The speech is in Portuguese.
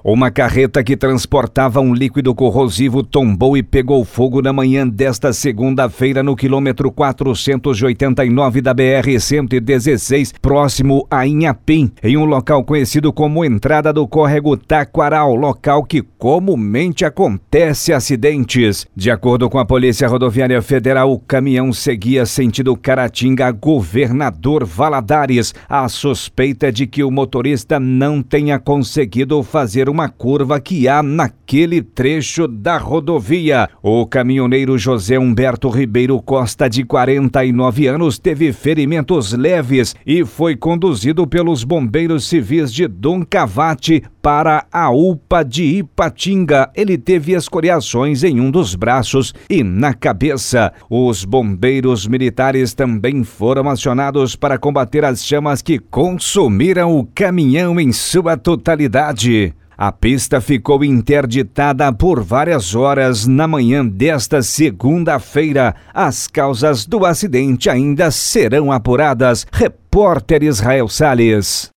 Uma carreta que transportava um líquido corrosivo tombou e pegou fogo na manhã desta segunda-feira no quilômetro 489 da BR-116, próximo a Inhapim, em um local conhecido como entrada do córrego Taquaral, local que comumente acontece acidentes. De acordo com a Polícia Rodoviária Federal, o caminhão seguia sentido Caratinga, Governador Valadares. A suspeita é de que o motorista não tenha conseguido fazer uma curva que há naquele trecho da rodovia. O caminhoneiro José Humberto Ribeiro Costa, de 49 anos, teve ferimentos leves e foi conduzido pelos bombeiros civis de Dom Cavate para a UPA de Ipatinga. Ele teve escoriações em um dos braços e na cabeça. Os bombeiros militares também foram acionados para combater as chamas que consumiram o caminhão em sua totalidade. A pista ficou interditada por várias horas na manhã desta segunda-feira. As causas do acidente ainda serão apuradas. Repórter Israel Salles.